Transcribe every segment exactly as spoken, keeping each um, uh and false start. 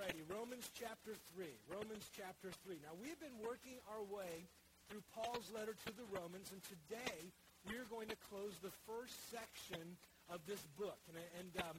righty, Romans chapter three. Romans chapter three. Now, we've been working our way through Paul's letter to the Romans, and today we're going to close the first section of this book. And, and um,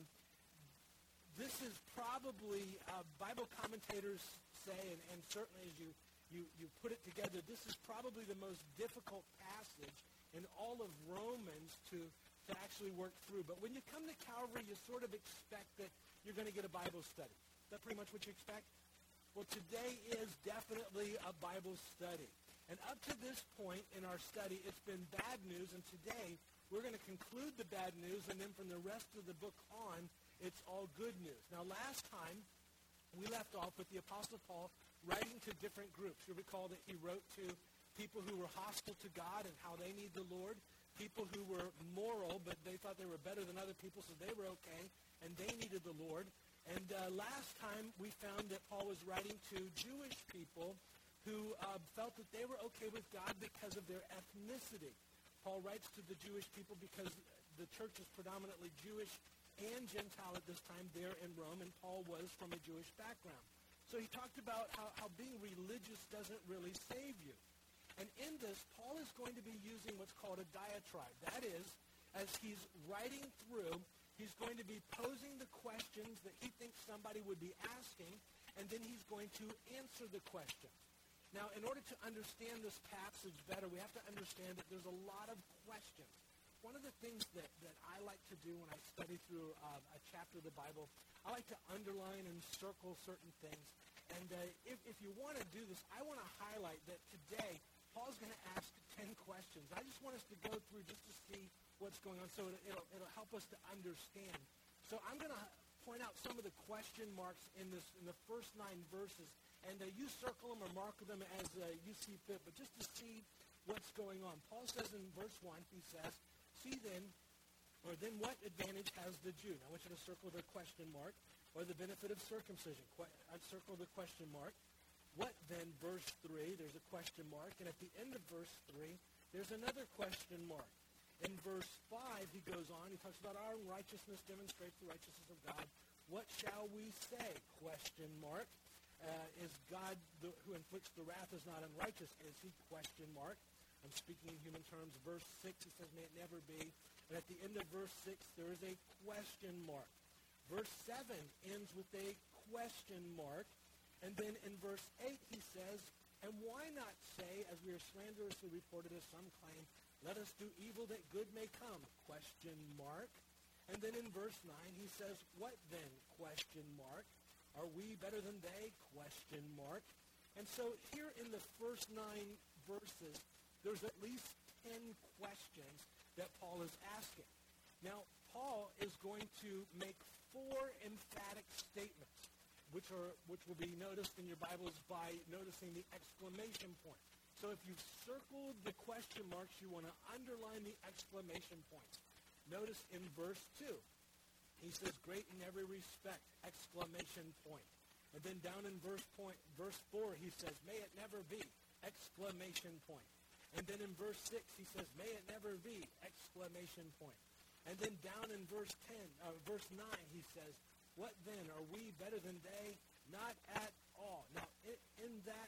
this is probably, uh, Bible commentators say, and, and certainly as you, you, you put it together, this is probably the most difficult passage in all of Romans to, to actually work through. But when you come to Calvary, you sort of expect that you're going to get a Bible study. Is that pretty much what you expect? Well, today is definitely a Bible study. And up to this point in our study, it's been bad news, and today we're going to conclude the bad news, and then from the rest of the book on, it's all good news. Now, last time, we left off with the Apostle Paul writing to different groups. You recall that he wrote to people who were hostile to God and how they need the Lord, people who were moral, but they thought they were better than other people, so they were okay, and they needed the Lord. And uh, last time, we found that Paul was writing to Jewish people who uh, felt that they were okay with God because of their ethnicity. Paul writes to the Jewish people because the church is predominantly Jewish and Gentile at this time there in Rome, and Paul was from a Jewish background. So he talked about how, how being religious doesn't really save you. And in this, Paul is going to be using what's called a diatribe. That is, as he's writing through, he's going to be posing the questions that he thinks somebody would be asking, and then he's going to answer the questions. Now, in order to understand this passage better, we have to understand that there's a lot of questions. One of the things that, that I like to do when I study through uh, a chapter of the Bible, I like to underline and circle certain things. And uh, if, if you want to do this, I want to highlight that today, Paul's going to ask ten questions. I just want us to go through just to see what's going on, so it, it'll, it'll help us to understand. So I'm going to point out some of the question marks in this in the first nine verses. And uh, you circle them or mark them as uh, you see fit, but just to see what's going on. Paul says in verse one, he says, see then, or then what advantage has the Jew? Now I want you to circle the question mark, or the benefit of circumcision. Qu- I circle the question mark. What then, verse three, there's a question mark. And at the end of verse three, there's another question mark. In verse five, he goes on, he talks about our righteousness demonstrates the righteousness of God. What shall we say? Question mark. Uh, is God the, who inflicts the wrath is not unrighteous? Is he? Question mark. I'm speaking in human terms. Verse six, he says, may it never be. And at the end of verse six, there is a question mark. Verse seven ends with a question mark. And then in verse eight, he says, and why not say, as we are slanderously reported as some claim, let us do evil that good may come? Question mark. And then in verse nine, he says, what then? Question mark. Are we better than they? Question mark. And so here in the first nine verses, there's at least ten questions that Paul is asking. Now, Paul is going to make four emphatic statements, which are which will be noticed in your Bibles by noticing the exclamation point. So if you've circled the question marks, you want to underline the exclamation points. Notice in verse two, he says, great in every respect, exclamation point. And then down in verse point, verse four, he says, may it never be, exclamation point. And then in verse six, he says, may it never be, exclamation point. And then down in verse ten, uh, verse nine, he says, what then? Are we better than they? Not at all. Now, in, in that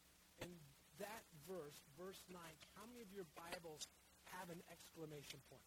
in that verse, verse nine, how many of your Bibles have an exclamation point?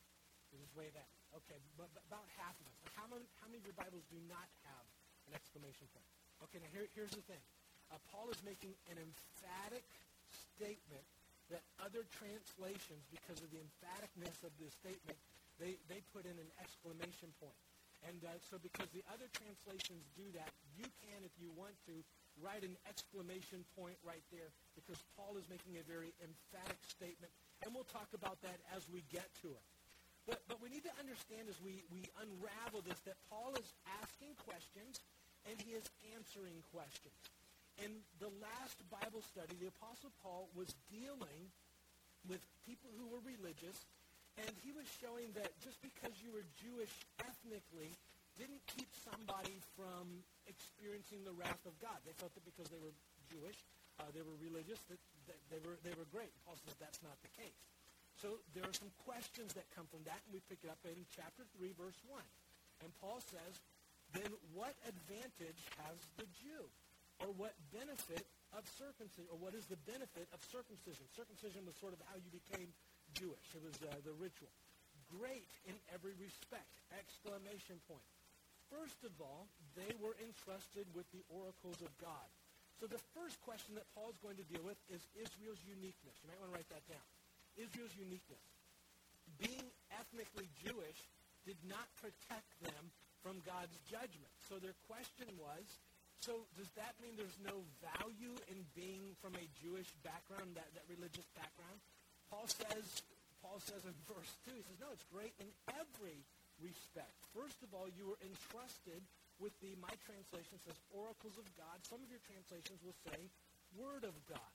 Just wave at me. Okay, but, but about half of us. How many, how many of your Bibles do not have an exclamation point? Okay, now here, here's the thing. Uh, Paul is making an emphatic statement that other translations, because of the emphaticness of the statement, they, they put in an exclamation point. And uh, so because the other translations do that, you can, if you want to, write an exclamation point right there, because Paul is making a very emphatic statement. And we'll talk about that as we get to it. But, but we need to understand as we, we unravel this that Paul is asking questions and he is answering questions. In the last Bible study, the Apostle Paul was dealing with people who were religious, and he was showing that just because you were Jewish ethnically didn't keep somebody from experiencing the wrath of God. They thought that because they were Jewish, uh, they were religious, that, that they were they were great. Paul says that's not the case. So there are some questions that come from that, and we pick it up in chapter three, verse one. And Paul says, then what advantage has the Jew? Or what benefit of circumcision? Or what is the benefit of circumcision? Circumcision was sort of how you became Jewish. It was uh, the ritual. Great in every respect! Exclamation point. First of all, they were entrusted with the oracles of God. So the first question that Paul's going to deal with is Israel's uniqueness. You might want to write that down. Israel's uniqueness. Being ethnically Jewish did not protect them from God's judgment. So their question was, so does that mean there's no value in being from a Jewish background, that, that religious background? Paul says, Paul says in verse two, he says, no, it's great in every respect. First of all, you were entrusted with the, my translation says, oracles of God. Some of your translations will say, word of God.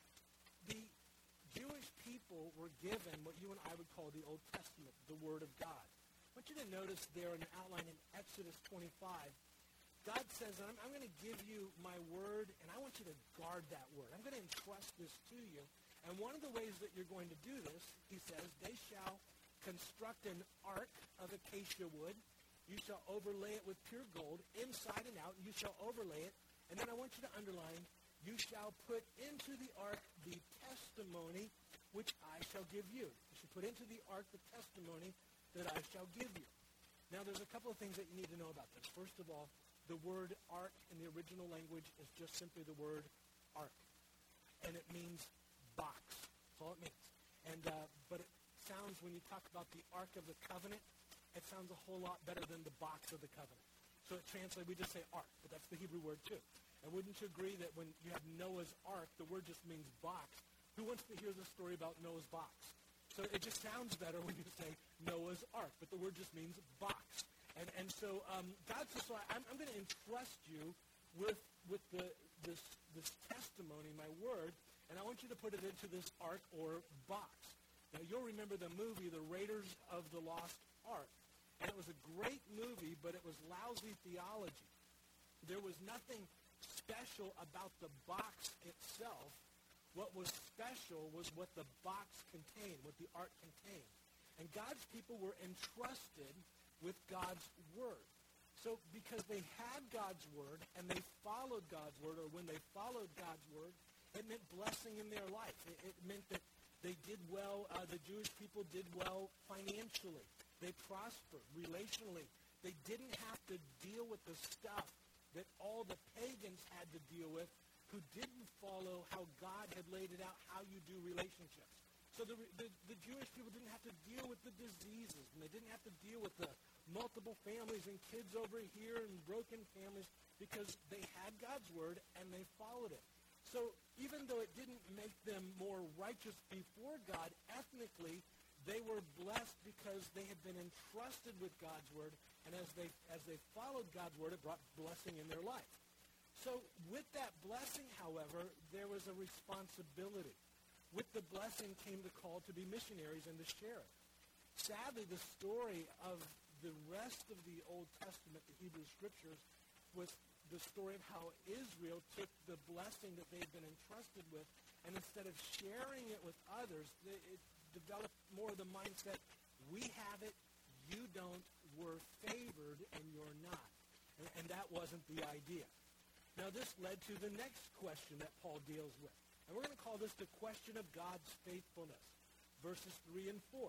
The Jewish people were given what you and I would call the Old Testament, the word of God. I want you to notice there in your outline in Exodus twenty-five, God says, I'm, I'm going to give you my word, and I want you to guard that word. I'm going to entrust this to you. And one of the ways that you're going to do this, he says, they shall construct an ark of acacia wood. You shall overlay it with pure gold, inside and out. You shall overlay it. And then I want you to underline, you shall put into the ark the testimony which I shall give you. You shall put into the ark the testimony that I shall give you. Now, there's a couple of things that you need to know about this. First of all, the word ark in the original language is just simply the word ark. And it means box. That's all it means. And uh, but it sounds, when you talk about the Ark of the Covenant, it sounds a whole lot better than the box of the covenant. So it translates, we just say ark, but that's the Hebrew word too. And wouldn't you agree that when you have Noah's ark, the word just means box? Who wants to hear the story about Noah's box? So it just sounds better when you say Noah's ark, but the word just means box. And and so um, God says, so I'm, I'm going to entrust you with with the this this testimony, my word, and I want you to put it into this ark or box. Now you'll remember the movie, The Raiders of the Lost Ark. And it was a great movie, but it was lousy theology. There was nothing special about the box itself. What was special was what the box contained, what the ark contained. And God's people were entrusted with God's word. So because they had God's word and they followed God's word, or when they followed God's word, it meant blessing in their life. It, it meant that they did well, uh, the Jewish people did well financially. They prospered relationally. They didn't have to deal with the stuff that all the pagans had to deal with who didn't follow how God had laid it out, how you do relationships. So the, the, the Jewish people didn't have to deal with the diseases, and they didn't have to deal with the multiple families and kids over here and broken families, because they had God's word and they followed it. So even though it didn't make them more righteous before God ethnically, they were blessed because they had been entrusted with God's word, and as they as they followed God's word, it brought blessing in their life. So with that blessing, however, there was a responsibility. With the blessing came the call to be missionaries and to share it. Sadly, the story of the rest of the Old Testament, the Hebrew Scriptures, was the story of how Israel took the blessing that they had been entrusted with, and instead of sharing it with others, it, it developed more of the mindset, we have it, you don't, we're favored, and you're not. And, and that wasn't the idea. Now, this led to the next question that Paul deals with. And we're going to call this the question of God's faithfulness, verses three and four.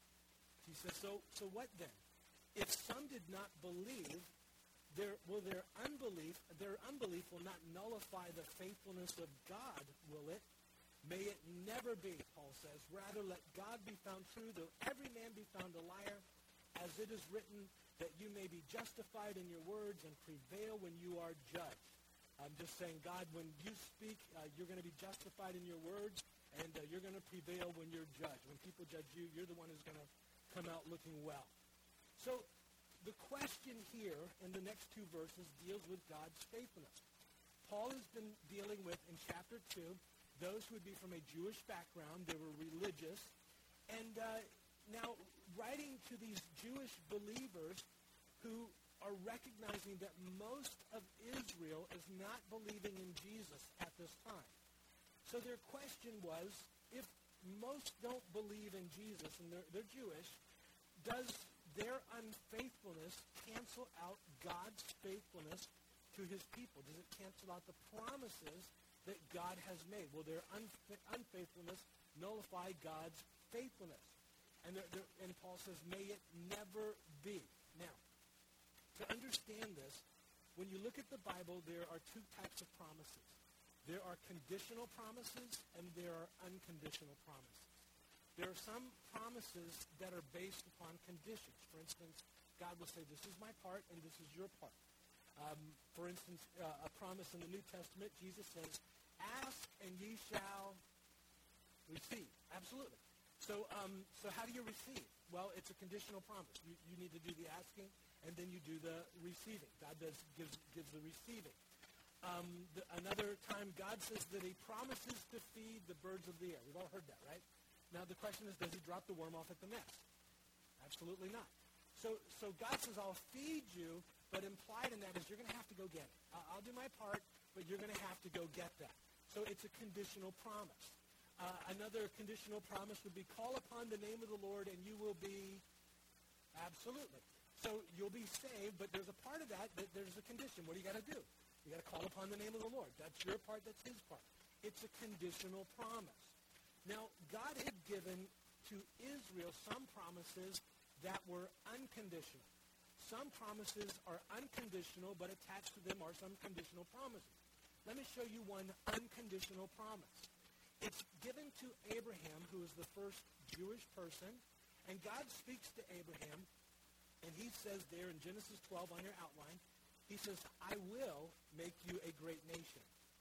He says, so, so what then? If some did not believe, their, will their unbelief, their unbelief will not nullify the faithfulness of God, will it? May it never be, Paul says. Rather, let God be found true, though every man be found a liar, as it is written, that you may be justified in your words and prevail when you are judged. I'm just saying, God, when you speak, uh, you're going to be justified in your words, and uh, you're going to prevail when you're judged. When people judge you, you're the one who's going to come out looking well. So the question here in the next two verses deals with God's faithfulness. Paul has been dealing with, in chapter two, those who would be from a Jewish background. They were religious. And uh, now, writing to these Jewish believers who are recognizing that most of Israel is not believing in Jesus at this time. So their question was, if most don't believe in Jesus and they're, they're Jewish, does their unfaithfulness cancel out God's faithfulness to his people? Does it cancel out the promises that God has made? Will their unfa- unfaithfulness nullify God's faithfulness? And, they're, they're, and Paul says, may it never be. Now, to understand this, when you look at the Bible, there are two types of promises. There are conditional promises and there are unconditional promises. There are some promises that are based upon conditions. For instance, God will say, this is my part and this is your part. Um, for instance, uh, a promise in the New Testament, Jesus says, ask and ye shall receive. Absolutely. So um, so how do you receive? Well, it's a conditional promise. You, you need to do the asking, and then you do the receiving. God does gives, gives the receiving. Um, the, another time, God says that he promises to feed the birds of the air. We've all heard that, right? Now, the question is, does he drop the worm off at the nest? Absolutely not. So, so God says, I'll feed you, but implied in that is you're going to have to go get it. Uh, I'll do my part, but you're going to have to go get that. So it's a conditional promise. Uh, another conditional promise would be, call upon the name of the Lord and you will be, absolutely. So you'll be saved, but there's a part of that that there's a condition. What do you got to do? You got to call upon the name of the Lord. That's your part, that's his part. It's a conditional promise. Now, God had given to Israel some promises that were unconditional. Some promises are unconditional, but attached to them are some conditional promises. Let me show you one unconditional promise. It's given to Abraham, who is the first Jewish person, and God speaks to Abraham, and he says there in Genesis twelve on your outline, he says, I will make you a great nation.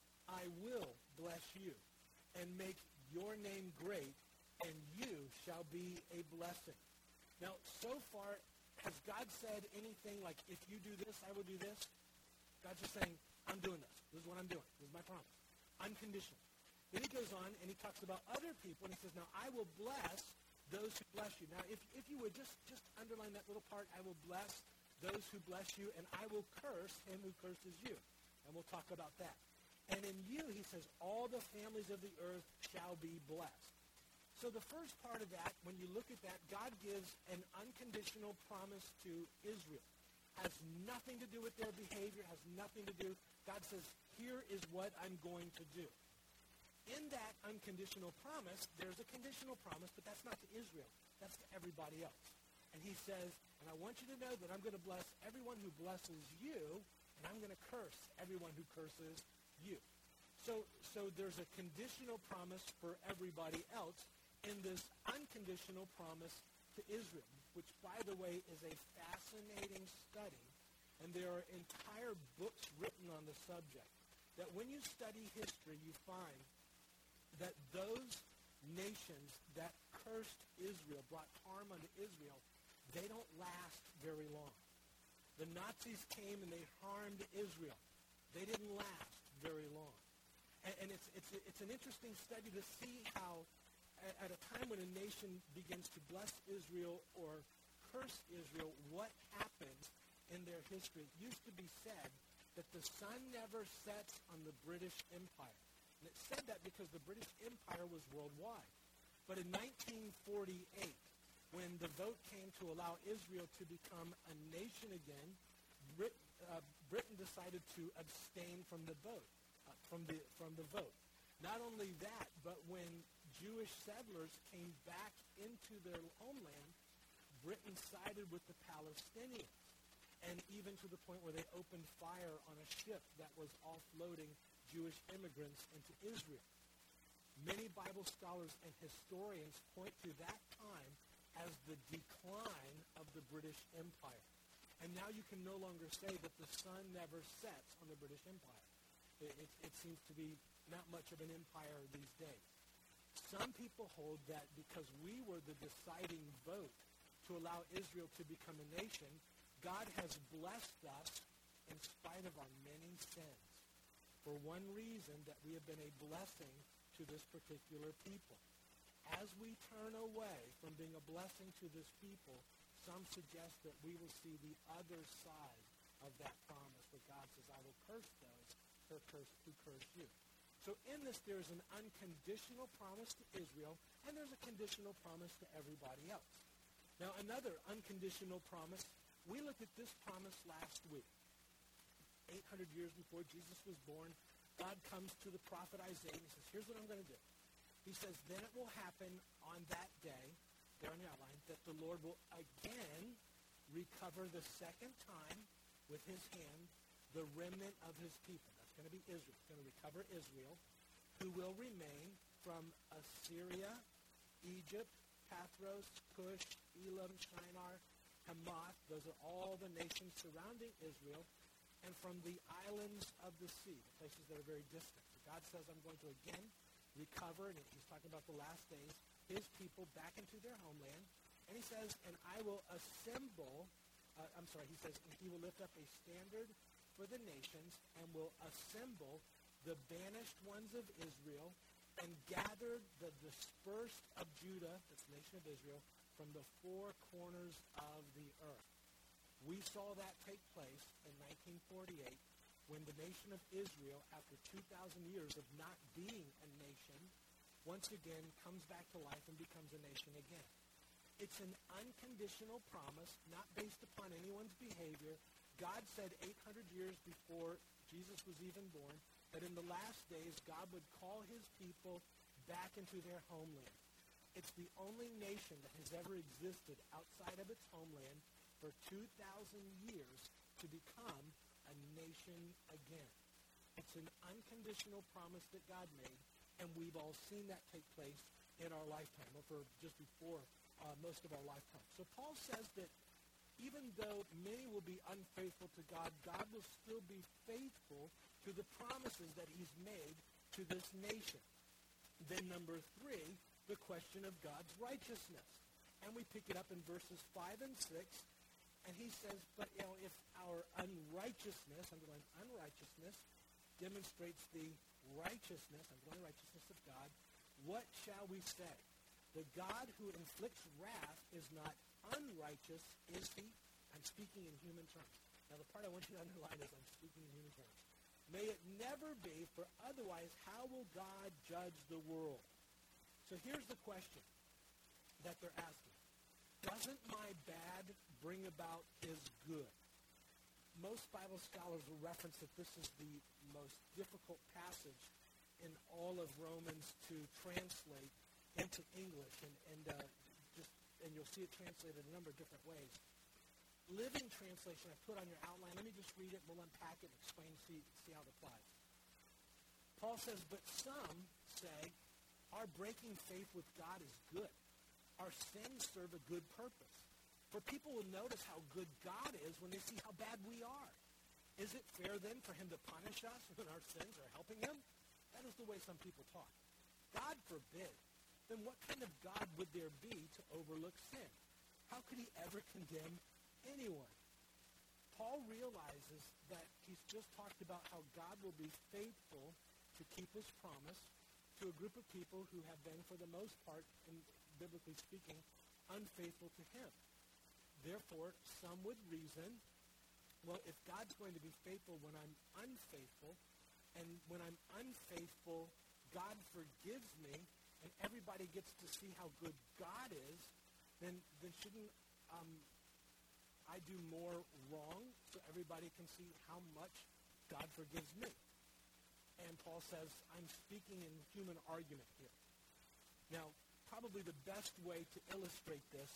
I will bless you and make your name great, and you shall be a blessing. Now, so far, has God said anything like, if you do this, I will do this? God's just saying, I'm doing this. This is what I'm doing. This is my promise. Unconditional. Then he goes on and he talks about other people, and he says, now I will bless those who bless you. Now, if, if you would just, just underline that little part, I will bless those who bless you, and I will curse him who curses you. And we'll talk about that. And in you, he says, all the families of the earth shall be blessed. So the first part of that, when you look at that, God gives an unconditional promise to Israel. Has nothing to do with their behavior, has nothing to do. God says, here is what I'm going to do. In that unconditional promise, there's a conditional promise, but that's not to Israel. That's to everybody else. And he says, and I want you to know that I'm going to bless everyone who blesses you, and I'm going to curse everyone who curses you. So, so there's a conditional promise for everybody else in this unconditional promise to Israel, which, by the way, is a fascinating study. And there are entire books written on the subject that when you study history, you find that those nations that cursed Israel, brought harm unto Israel, they don't last very long. The Nazis came and they harmed Israel. They didn't last very long. And, and it's, it's, it's an interesting study to see how at, at a time when a nation begins to bless Israel or curse Israel, what happens in their history. It used to be said that the sun never sets on the British Empire. And it said that because the British Empire was worldwide. But in nineteen forty-eight, when the vote came to allow Israel to become a nation again, Brit, uh, Britain decided to abstain from the vote. Uh, from the from the vote. Not only that, but when Jewish settlers came back into their homeland, Britain sided with the Palestinians, and even to the point where they opened fire on a ship that was offloading Jewish immigrants into Israel. Many Bible scholars and historians point to that time as the decline of the British Empire. And now you can no longer say that the sun never sets on the British Empire. It, it, it seems to be not much of an empire these days. Some people hold that because we were the deciding vote to allow Israel to become a nation, God has blessed us in spite of our many sins. For one reason, that we have been a blessing to this particular people. As we turn away from being a blessing to this people, some suggest that we will see the other side of that promise, where God says, I will curse those who curse, who curse you. So in this, there's an unconditional promise to Israel, and there's a conditional promise to everybody else. Now, another unconditional promise. We looked at this promise last week. eight hundred years before Jesus was born, God comes to the prophet Isaiah and he says, here's what I'm going to do. He says, then it will happen on that day, there on the outline, that the Lord will again recover the second time with his hand the remnant of his people. That's going to be Israel. He's going to recover Israel, who will remain from Assyria, Egypt, Pathros, Cush, Elam, Shinar, Hamath. Those are all the nations surrounding Israel. And from the islands of the sea, the places that are very distant. So God says, I'm going to again recover, and he's talking about the last days, his people back into their homeland. And he says, and I will assemble, uh, I'm sorry, he says, and he will lift up a standard for the nations and will assemble the banished ones of Israel and gather the dispersed of Judah, that's the nation of Israel, from the four corners of the earth. We saw that take place in nineteen forty-eight when the nation of Israel, after two thousand years of not being a nation, once again comes back to life and becomes a nation again. It's an unconditional promise, not based upon anyone's behavior. God said eight hundred years before Jesus was even born that in the last days God would call his people back into their homeland. It's the only nation that has ever existed outside of its homeland for two thousand years to become a nation again. It's an unconditional promise that God made, and we've all seen that take place in our lifetime, or for just before uh, most of our lifetime. So Paul says that even though many will be unfaithful to God, God will still be faithful to the promises that he's made to this nation. Then number three, the question of God's righteousness. And we pick it up in verses five and six. And he says, but you know, if our unrighteousness, underline unrighteousness, demonstrates the righteousness, underline righteousness of God, what shall we say? The God who inflicts wrath is not unrighteous, is he? I'm speaking in human terms. Now, the part I want you to underline is I'm speaking in human terms. May it never be, for otherwise how will God judge the world? So here's the question that they're asking. Doesn't my bad bring about his good? Most Bible scholars will reference that this is the most difficult passage in all of Romans to translate into English, and and uh, just and you'll see it translated a number of different ways. Living Translation I put on your outline. Let me just read it. We'll unpack it and explain, see see how it applies. Paul says, but some say our breaking faith with God is good. Our sins serve a good purpose. For people will notice how good God is when they see how bad we are. Is it fair then for him to punish us when our sins are helping him? That is the way some people talk. God forbid. Then what kind of God would there be to overlook sin? How could he ever condemn anyone? Paul realizes that he's just talked about how God will be faithful to keep his promise to a group of people who have been, for the most part, in biblically speaking, unfaithful to him. Therefore, some would reason, well, if God's going to be faithful when I'm unfaithful, and when I'm unfaithful, God forgives me, and everybody gets to see how good God is, then, then shouldn't um, I do more wrong so everybody can see how much God forgives me? And Paul says, I'm speaking in human argument here. Now, probably the best way to illustrate this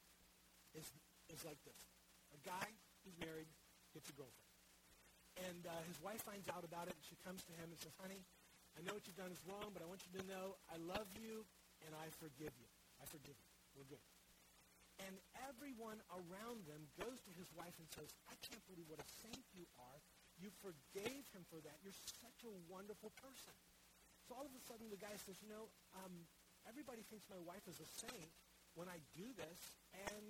is, is like this. A guy who's married gets a girlfriend. And uh, his wife finds out about it, and she comes to him and says, honey, I know what you've done is wrong, but I want you to know I love you, and I forgive you. I forgive you. We're good. And everyone around them goes to his wife and says, I can't believe what a saint you are. You forgave him for that. You're such a wonderful person. So all of a sudden the guy says, you know, um, everybody thinks my wife is a saint when I do this, and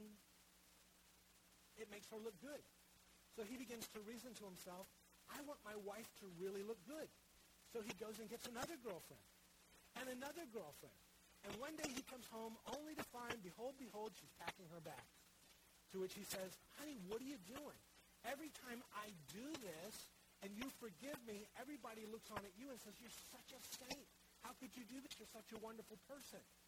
it makes her look good. So he begins to reason to himself, I want my wife to really look good. So he goes and gets another girlfriend and another girlfriend. And one day he comes home only to find, behold, behold, she's packing her bags. To which he says, honey, what are you doing? Every time I do this and you forgive me, everybody looks on at you and says, you're such a saint. How could you do this? You're such a wonderful person.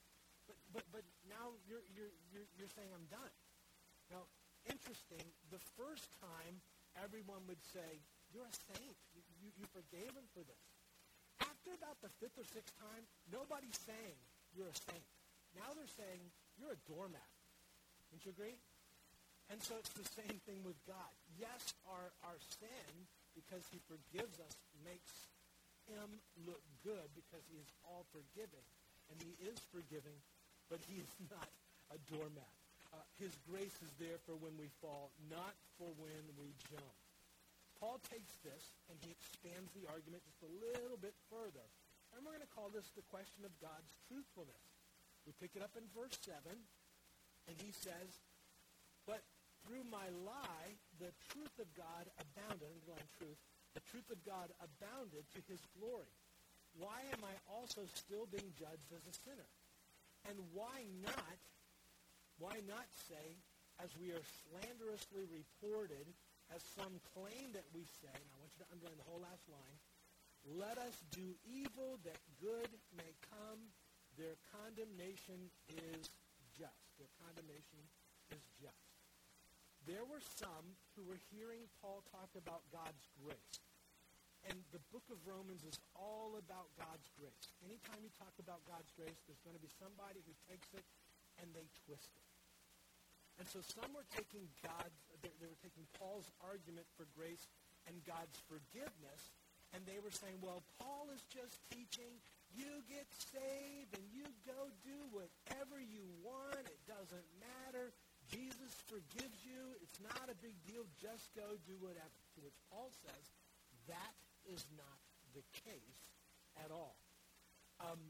but, but, but now you're, you're, you're, you're saying I'm done. Now, interesting, the first time everyone would say, you're a saint. You, you, you forgave him for this. After about the fifth or sixth time, nobody's saying you're a saint. Now they're saying you're a doormat. Wouldn't you agree? And so it's the same thing with God. Yes, our, our sin, because he forgives us, makes him look good because he is all forgiving. And he is forgiving, but he is not a doormat. Uh, his grace is there for when we fall, not for when we jump. Paul takes this and he expands the argument just a little bit further. And we're going to call this the question of God's truthfulness. We pick it up in verse seven, and he says, but through my lie, the truth of God abounded, underline truth, the truth of God abounded to his glory. Why am I also still being judged as a sinner? And why not, why not say, as we are slanderously reported, as some claim that we say, and I want you to underline the whole last line, let us do evil that good may come. Their condemnation is just. Their condemnation is just. There were some who were hearing Paul talk about God's grace. And the book of Romans is all about God's grace. Anytime you talk about God's grace, there's going to be somebody who takes it and they twist it. And so some were taking God's, they, they were taking Paul's argument for grace and God's forgiveness, and they were saying, well, Paul is just teaching, you get saved and you go do whatever you want. It doesn't matter. Jesus forgives you. It's not a big deal. Just go do whatever. To which Paul says, that is not the case at all. Um,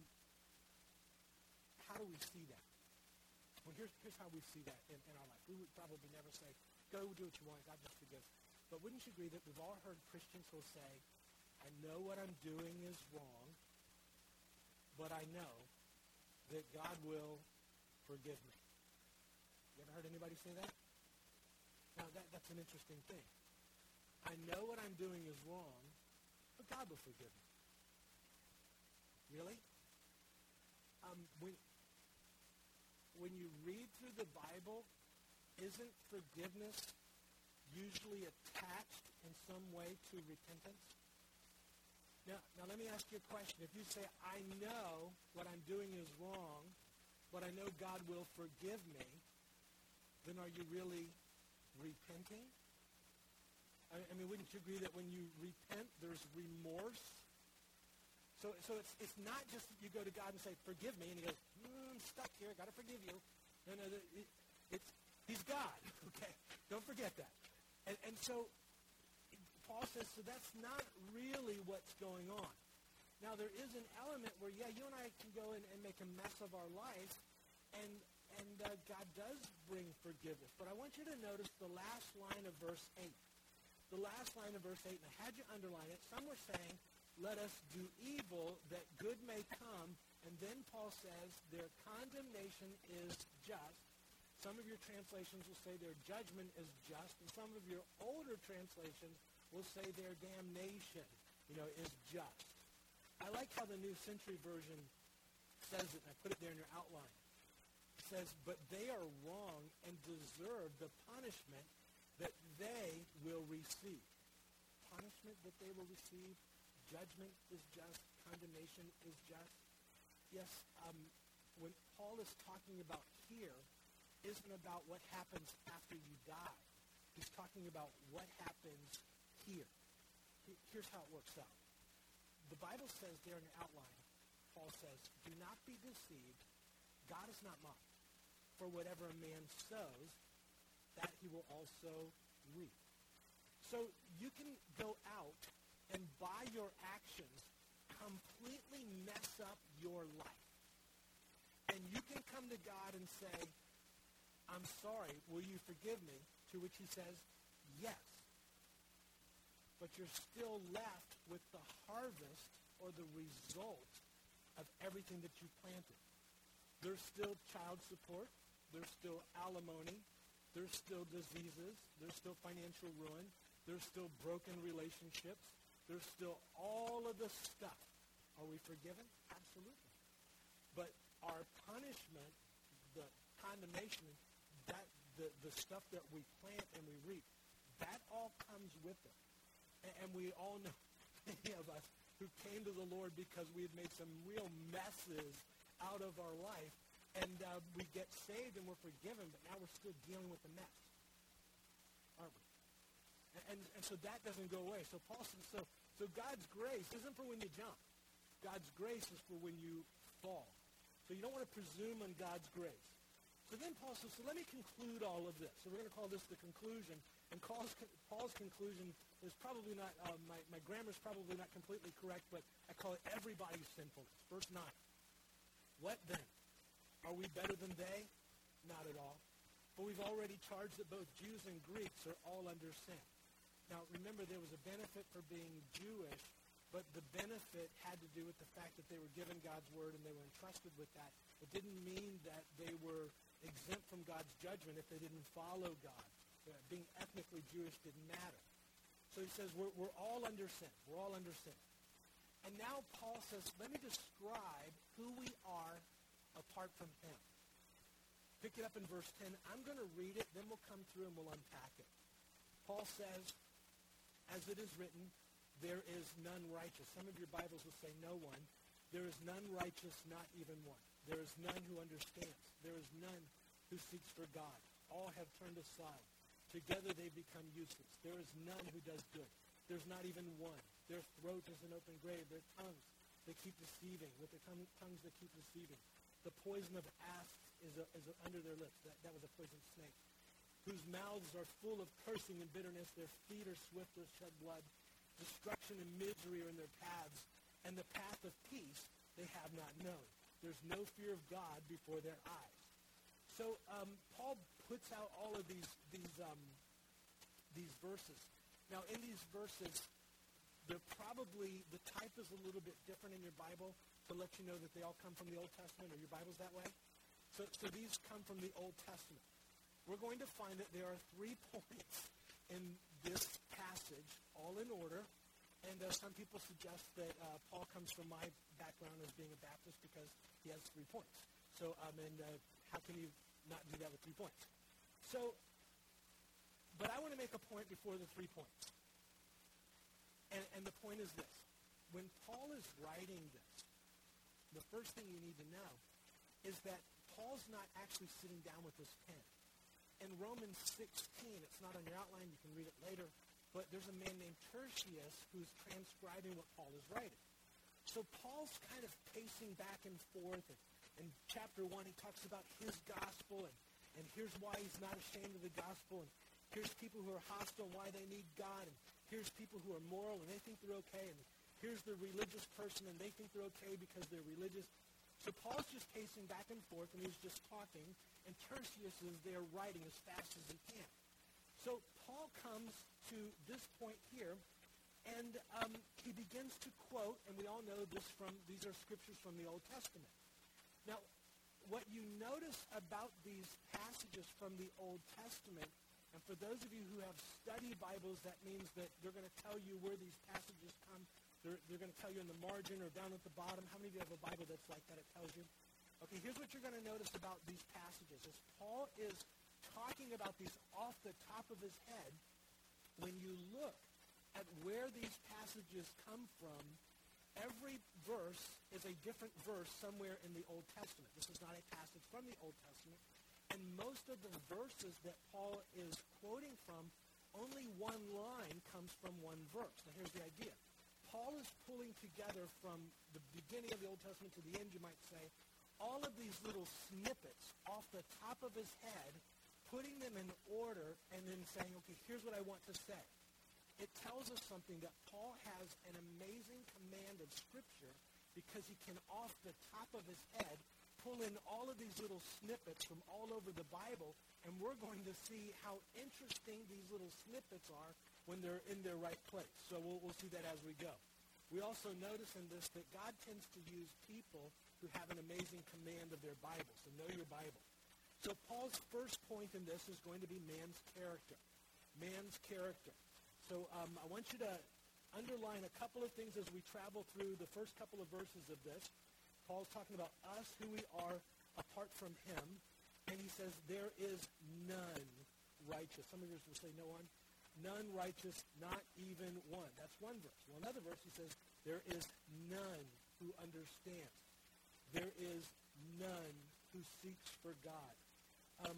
how do we see that? Well, here's, here's how we see that in, in our life. We would probably never say, go do what you want, God just forgives. But wouldn't you agree that we've all heard Christians who will say, I know what I'm doing is wrong, but I know that God will forgive me. You ever heard anybody say that? Now, that, that's an interesting thing. I know what I'm doing is wrong, but God will forgive me. Really? Um, when, when you read through the Bible, isn't forgiveness usually attached in some way to repentance? Now, now let me ask you a question. If you say, I know what I'm doing is wrong, but I know God will forgive me, then are you really repenting? I, I mean, wouldn't you agree that when you repent, there's remorse? So, so it's it's not just that you go to God and say, forgive me, and he goes, mm, I'm stuck here, got to forgive you. No, no, it, it's, he's God, okay? Don't forget that. And, and so Paul says, so that's not really what's going on. Now, there is an element where, yeah, you and I can go in and make a mess of our life, and, and uh, God does bring forgiveness. But I want you to notice the last line of verse eight. The last line of verse eight, and I had you underline it. Some were saying, let us do evil that good may come. And then Paul says their condemnation is just. Some of your translations will say their judgment is just. And some of your older translations will say their damnation, you know, is just. I like how the New Century Version says it, and I put it there in your outline. It says, but they are wrong and deserve the punishment that they will receive. Punishment that they will receive. Judgment is just. Condemnation is just. Yes, um, when Paul is talking about here, isn't about what happens after you die. He's talking about what happens here. Here's how it works out. The Bible says there in your outline, Paul says, do not be deceived. God is not mocked. For whatever a man sows, that he will also reap. So you can go out and by your actions completely mess up your life. And you can come to God and say, I'm sorry, will you forgive me? To which he says, yes. But you're still left with the harvest or the result of everything that you planted. There's still child support. There's still alimony. There's still diseases. There's still financial ruin. There's still broken relationships. There's still all of this stuff. Are we forgiven? Absolutely. But our punishment, the condemnation, that the, the stuff that we plant and we reap, that all comes with it. And, and we all know, many of us who came to the Lord because we had made some real messes out of our life, and uh, we get saved and we're forgiven, but now we're still dealing with the mess, aren't we? And, and, and so that doesn't go away. So Paul says, so, so God's grace isn't for when you jump. God's grace is for when you fall. So you don't want to presume on God's grace. So then Paul says, so let me conclude all of this. So we're going to call this the conclusion. And Paul's, Paul's conclusion is probably not, uh, my, my grammar is probably not completely correct, but I call it everybody's sinfulness. Verse nine. What then? Are we better than they? Not at all. For we've already charged that both Jews and Greeks are all under sin. Now, remember, there was a benefit for being Jewish, but the benefit had to do with the fact that they were given God's word and they were entrusted with that. It didn't mean that they were exempt from God's judgment if they didn't follow God. Uh, being ethnically Jewish didn't matter. So he says we're, we're all under sin. We're all under sin. And now Paul says, let me describe who we are apart from him. Pick it up in verse ten. I'm going to read it, then we'll come through and we'll unpack it. Paul says, as it is written, there is none righteous. Some of your Bibles will say no one. There is none righteous, not even one. There is none who understands. There is none who seeks for God. All have turned aside. Together they become useless. There is none who does good. There's not even one. Their throat is an open grave. Their tongues, they keep deceiving. With their tongue, tongues, they keep deceiving. The poison of asps is, a, is a, under their lips. That, that was a poisonous snake. Whose mouths are full of cursing and bitterness. Their feet are swift to shed blood. Destruction and misery are in their paths. And the path of peace they have not known. There's no fear of God before their eyes. So um, Paul puts out all of these these um, these verses. Now, in these verses, they're probably, the type is a little bit different in your Bible to let you know that they all come from the Old Testament. Are your Bibles that way? So, so these come from the Old Testament. We're going to find that there are three points in this passage, all in order. And uh, some people suggest that uh, Paul comes from my background as being a Baptist because he has three points. So, um, and uh, how can you not do that with three points? So, but I want to make a point before the three points. And, and the point is this. When Paul is writing this, the first thing you need to know is that Paul's not actually sitting down with his pen. In Romans sixteen, it's not on your outline, you can read it later, but there's a man named Tertius who's transcribing what Paul is writing. So Paul's kind of pacing back and forth. And in chapter one, he talks about his gospel, and, and here's why he's not ashamed of the gospel, and here's people who are hostile and why they need God, and here's people who are moral and they think they're okay, and here's the religious person and they think they're okay because they're religious. So Paul's just pacing back and forth, and he's just talking, and Tertius is there writing as fast as he can. So Paul comes to this point here, and um, he begins to quote, and we all know this from, these are scriptures from the Old Testament. Now, what you notice about these passages from the Old Testament, and for those of you who have study Bibles, that means that they're going to tell you where these passages come. They're, they're going to tell you in the margin or down at the bottom. How many of you have a Bible that's like that? It tells you. Okay, here's what you're going to notice about these passages. Is Paul is talking about these off the top of his head. When you look at where these passages come from, every verse is a different verse somewhere in the Old Testament. This is not a passage from the Old Testament. And most of the verses that Paul is quoting from, only one line comes from one verse. Now here's the idea. Paul is pulling together from the beginning of the Old Testament to the end, you might say, all of these little snippets off the top of his head, putting them in order, and then saying, okay, here's what I want to say. It tells us something that Paul has an amazing command of Scripture because he can, off the top of his head, pull in all of these little snippets from all over the Bible, and we're going to see how interesting these little snippets are when they're in their right place. So we'll, we'll see that as we go. We also notice in this that God tends to use people who have an amazing command of their Bible. So know your Bible. So Paul's first point in this is going to be man's character. Man's character. So um, I want you to underline a couple of things as we travel through the first couple of verses of this. Paul's talking about us, who we are apart from him, and he says there is none righteous. Some of yours will say no one. None righteous, not even one. That's one verse. Well, another verse he says there is none who understands. There is none who seeks for God. Um,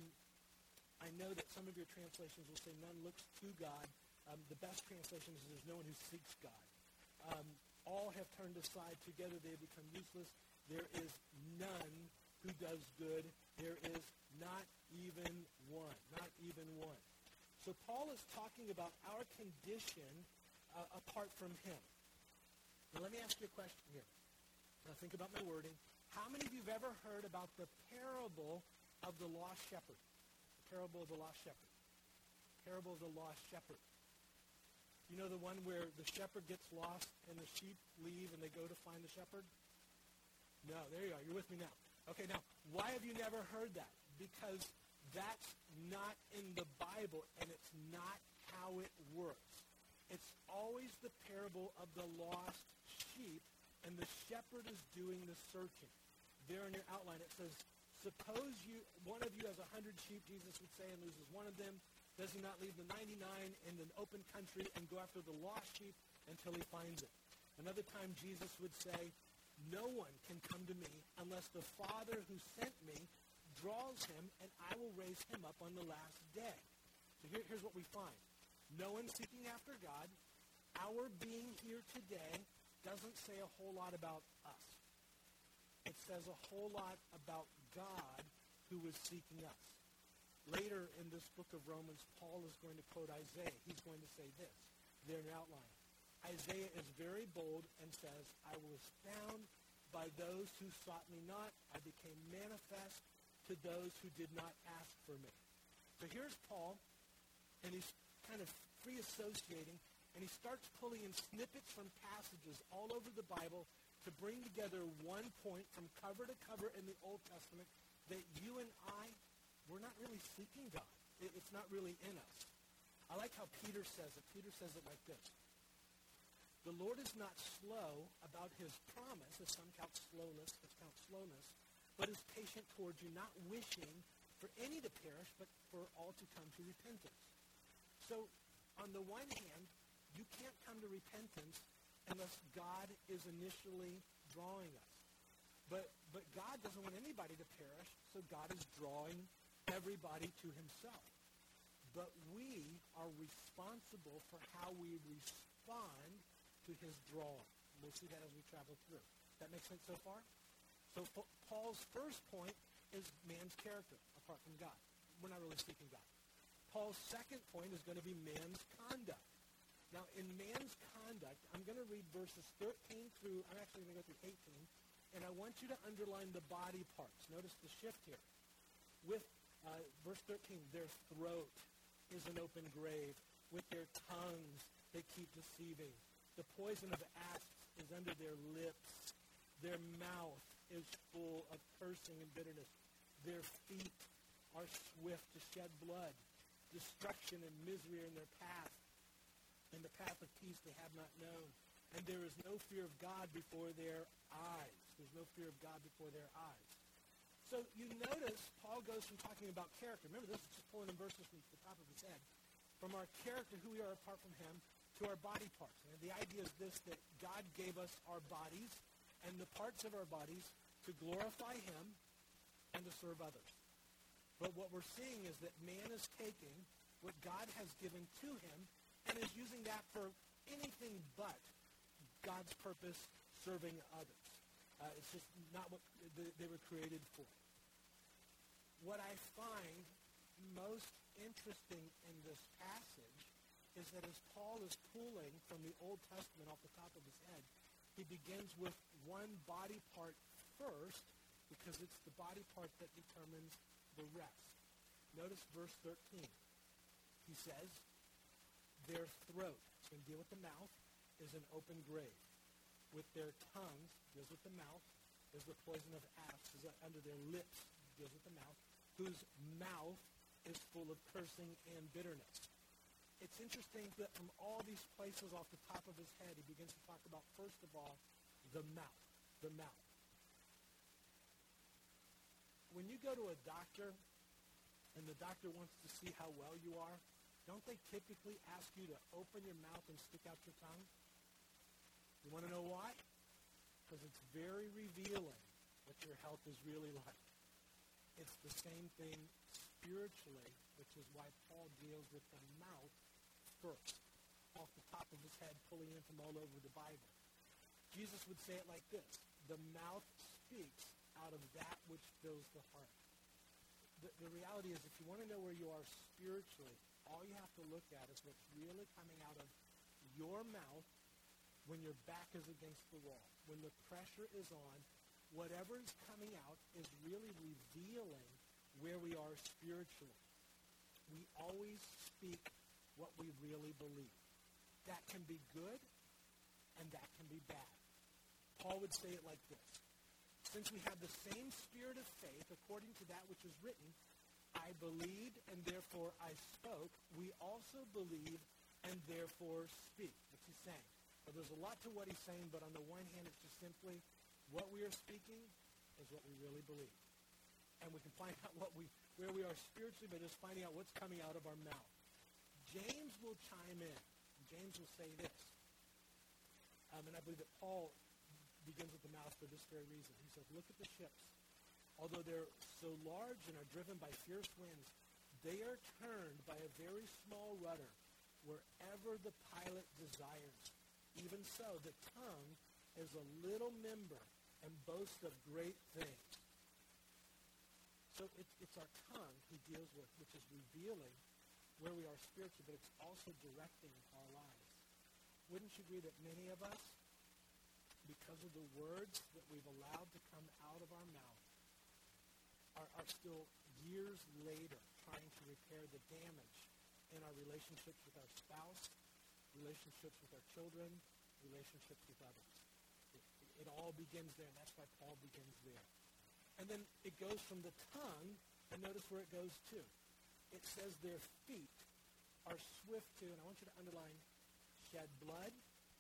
I know that some of your translations will say none looks to God. Um, the best translation is there's no one who seeks God. Um, all have turned aside. Together they have become useless. There is none who does good. There is not even one. Not even one. So Paul is talking about our condition uh, apart from him. Now let me ask you a question here. Now think about my wording. How many of you have ever heard about the parable of the lost shepherd? The parable of the lost shepherd. Parable of the lost shepherd. You know the one where the shepherd gets lost and the sheep leave and they go to find the shepherd? No, there you are. You're with me now. Okay, now, why have you never heard that? Because that's not in the Bible, and it's not how it works. It's always the parable of the lost sheep, and the shepherd is doing the searching. There in your outline it says, suppose you one of you has a hundred sheep, Jesus would say, and loses one of them. Does he not leave the ninety-nine in an open country and go after the lost sheep until he finds it? Another time Jesus would say, no one can come to me unless the Father who sent me draws him, and I will raise him up on the last day. So here, here's what we find. No one seeking after God. Our being here today doesn't say a whole lot about us. It says a whole lot about God who is seeking us. Later in this book of Romans, Paul is going to quote Isaiah. He's going to say this there in the outline. Isaiah is very bold and says, I was found by those who sought me not. I became manifest to those who did not ask for me. So here's Paul, and he's kind of free associating, and he starts pulling in snippets from passages all over the Bible to bring together one point from cover to cover in the Old Testament that you and I, we're not really seeking God. It, it's not really in us. I like how Peter says it. Peter says it like this. The Lord is not slow about his promise, as some count slowness, as count slowness, but is patient towards you, not wishing for any to perish, but for all to come to repentance. So, on the one hand, you can't come to repentance unless God is initially drawing us. But but God doesn't want anybody to perish, so God is drawing everybody to himself. But we are responsible for how we respond to his drawing. We'll see that as we travel through. That makes sense so far? So P- Paul's first point is man's character apart from God. We're not really seeking God. Paul's second point is going to be man's conduct. Now, in man's conduct, I'm going to read verses thirteen through, I'm actually going to go through eighteen, and I want you to underline the body parts. Notice the shift here. With uh, verse thirteen, their throat is an open grave. With their tongues, they keep deceiving. The poison of asps is under their lips. Their mouth is full of cursing and bitterness. Their feet are swift to shed blood. Destruction and misery are in their path. In the path of peace they have not known. And there is no fear of God before their eyes. There's no fear of God before their eyes. So you notice Paul goes from talking about character. Remember, this is just pulling in verses from the top of his head. From our character, who we are apart from him, to our body parts. And the idea is this, that God gave us our bodies and the parts of our bodies to glorify him and to serve others. But what we're seeing is that man is taking what God has given to him and is using that for anything but God's purpose, serving others. Uh, it's just not what they were created for. What I find most interesting in this passage is that as Paul is pulling from the Old Testament off the top of his head, he begins with one body part first because it's the body part that determines the rest. Notice verse thirteen. He says, their throat, it's going to deal with the mouth, is an open grave. With their tongues, deals with the mouth, is the poison of asps, is under their lips, deals with the mouth, whose mouth is full of cursing and bitterness. It's interesting that from all these places off the top of his head, he begins to talk about, first of all, the mouth. The mouth. when you go to a doctor and the doctor wants to see how well you are, don't they typically ask you to open your mouth and stick out your tongue? You want to know why? Because it's very revealing what your health is really like. It's the same thing spiritually, which is why Paul deals with the mouth first, off the top of his head, pulling in from all over the Bible. Jesus would say it like this: the mouth speaks out of that which fills the heart. The, the reality is, if you want to know where you are spiritually, all you have to look at is what's really coming out of your mouth when your back is against the wall, when the pressure is on. Whatever is coming out is really revealing where we are spiritually. We always speak what we really believe. That can be good, and that can be bad. Paul would say it like this: since we have the same spirit of faith, according to that which is written, I believed, and therefore I spoke. We also believe, and therefore speak. What's he saying? Well, there's a lot to what he's saying, but on the one hand, it's just simply what we are speaking is what we really believe. And we can find out what we, where we are spiritually by just finding out what's coming out of our mouth. James will chime in. James will say this. Um, and I believe that Paul begins with the mouth for this very reason. He says, look at the ships. Although they're so large and are driven by fierce winds, they are turned by a very small rudder wherever the pilot desires. Even so, the tongue is a little member and boasts of great things. So it's, it's our tongue he deals with, which is revealing where we are spiritually, but it's also directing our lives. Wouldn't you agree that many of us, because of the words that we've allowed to come out of our mouth, are, are still years later trying to repair the damage in our relationships with our spouse, relationships with our children, relationships with others? It, it all begins there, and that's why Paul begins there. And then it goes from the tongue, and notice where it goes to. It says their feet are swift to, and I want you to underline, shed blood,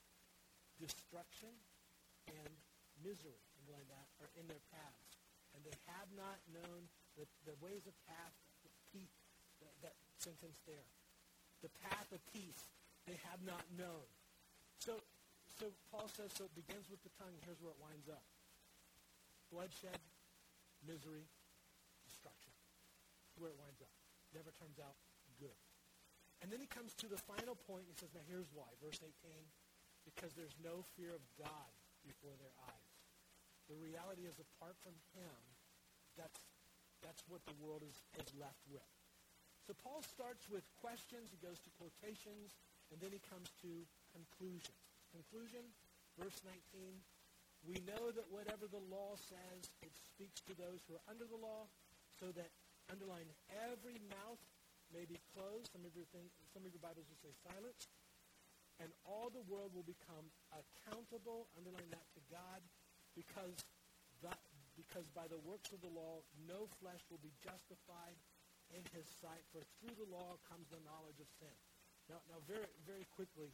destruction, and misery, underline that, are in their paths. And they have not known the, the ways of path, the peace, that, that sentence there. The path of peace they have not known. So, so Paul says, so it begins with the tongue, and here's where it winds up. Bloodshed, misery, destruction. Where it winds up. Never turns out good. And then he comes to the final point, and he says, now here's why. Verse eighteen, because there's no fear of God before their eyes. The reality is, apart from him, that's, that's what the world is, is left with. So Paul starts with questions, he goes to quotations, and then he comes to conclusions. Conclusion, verse nineteen, we know that whatever the law says, it speaks to those who are under the law, so that, underline, every mouth may be closed. Some of your, thing, some of your Bibles will say silence. And all the world will become accountable, underline that, to God, because that, because by the works of the law, no flesh will be justified in his sight, for through the law comes the knowledge of sin. Now, now very, very quickly,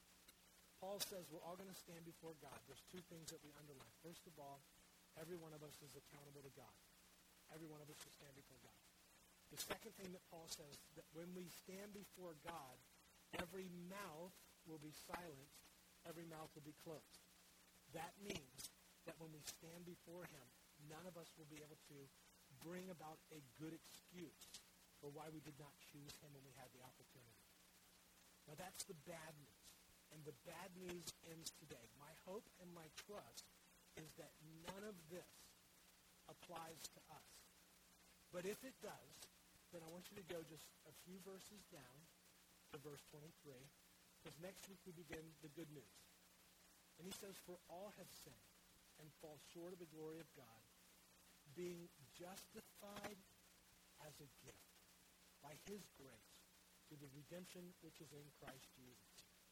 Paul says we're all going to stand before God. There's two things that we underline. First of all, every one of us is accountable to God. Every one of us will stand before God. The second thing that Paul says, that when we stand before God, every mouth will be silenced, every mouth will be closed. That means that when we stand before him, none of us will be able to bring about a good excuse for why we did not choose him when we had the opportunity. Now that's the bad news. And the bad news ends today. My hope and my trust is that none of this applies to us. But if it does, then I want you to go just a few verses down to verse twenty-three, because next week we begin the good news. And he says, for all have sinned and fall short of the glory of God, being justified as a gift by his grace through the redemption which is in Christ Jesus.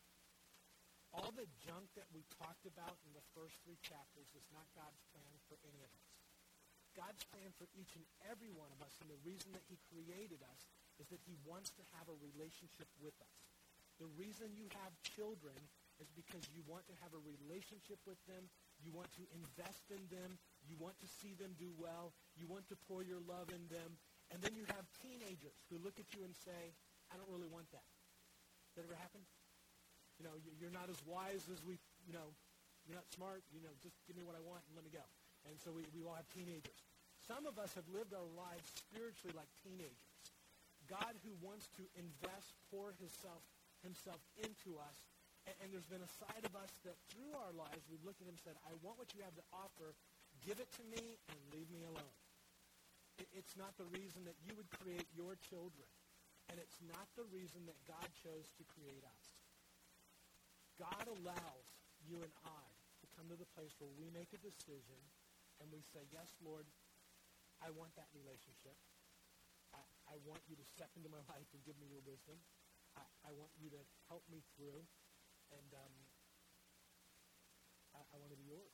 All the junk that we talked about in the first three chapters is not God's plan for any of us. God's plan for each and every one of us, and the reason that he created us, is that he wants to have a relationship with us. The reason you have children is because you want to have a relationship with them. You want to invest in them. You want to see them do well. You want to pour your love in them. And then you have teenagers who look at you and say, I don't really want that. Does that ever happen? You know, you're not as wise as we, you know, you're not smart. You know, just give me what I want and let me go. And so we, we all have teenagers. Some of us have lived our lives spiritually like teenagers. God who wants to invest, pour himself, himself into us. And, and there's been a side of us that through our lives we've looked at him and said, I want what you have to offer. Give it to me and leave me alone. It, it's not the reason that you would create your children. And it's not the reason that God chose to create us. God allows you and I to come to the place where we make a decision and we say, yes, Lord, I want that relationship. I, I want you to step into my life and give me your wisdom. I, I want you to help me through. And um, I, I want to be yours.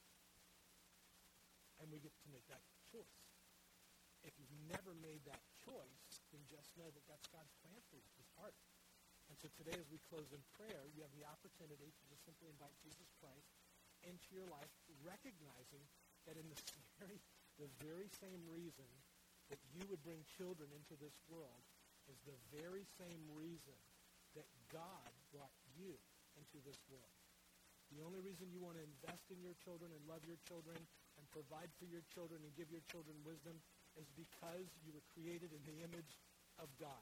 And we get to make that choice. If you've never made that choice, then just know that that's God's plan for you, his heart. And so today as we close in prayer, you have the opportunity to just simply invite Jesus Christ into your life, recognizing that in the very, the very same reason that you would bring children into this world is the very same reason that God brought you into this world. The only reason you want to invest in your children and love your children and provide for your children and give your children wisdom is because you were created in the image of God.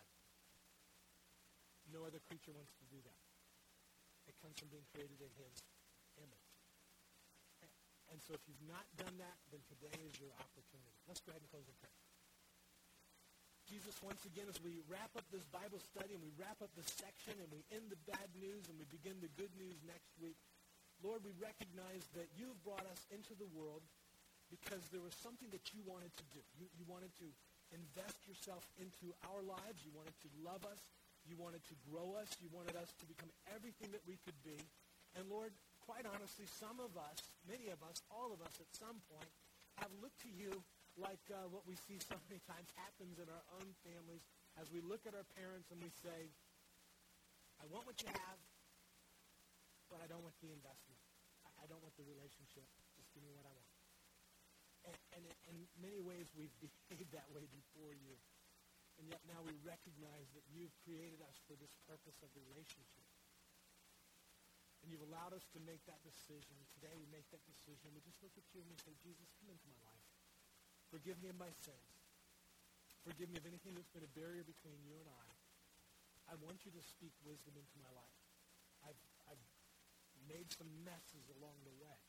No other creature wants to do that. It comes from being created in his image. And so if you've not done that, then today is your opportunity. Let's go ahead and close in prayer. Jesus, once again, as we wrap up this Bible study and we wrap up this section and we end the bad news and we begin the good news next week, Lord, we recognize that you've brought us into the world because there was something that you wanted to do. You, you wanted to invest yourself into our lives. You wanted to love us. You wanted to grow us. You wanted us to become everything that we could be. And Lord, quite honestly, some of us, many of us, all of us at some point have looked to you like uh, what we see so many times happens in our own families as we look at our parents and we say, I want what you have, but I don't want the investment. I, I don't want the relationship. Just give me what I want. And, and in many ways, we've behaved that way before you. And yet now we recognize that you've created us for this purpose of relationship. And you've allowed us to make that decision. Today we make that decision. We just look at you and we say, Jesus, come into my life. Forgive me of my sins. Forgive me of anything that's been a barrier between you and I. I want you to speak wisdom into my life. I've, I've made some messes along the way.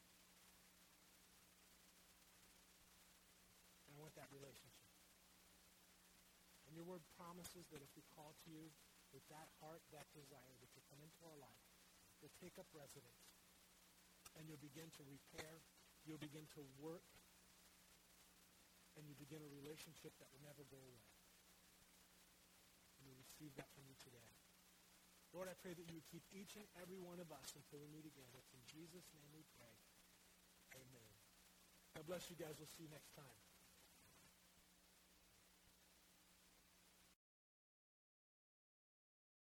And I want that relationship. And your word promises that if we call to you with that heart, that desire, that you come into our life, you'll take up residence, and you'll begin to repair, you'll begin to work, and you begin a relationship that will never go away. And we receive that from you today. Lord, I pray that you would keep each and every one of us until we meet again. It's in Jesus' name we pray. Amen. God bless you guys. We'll see you next time.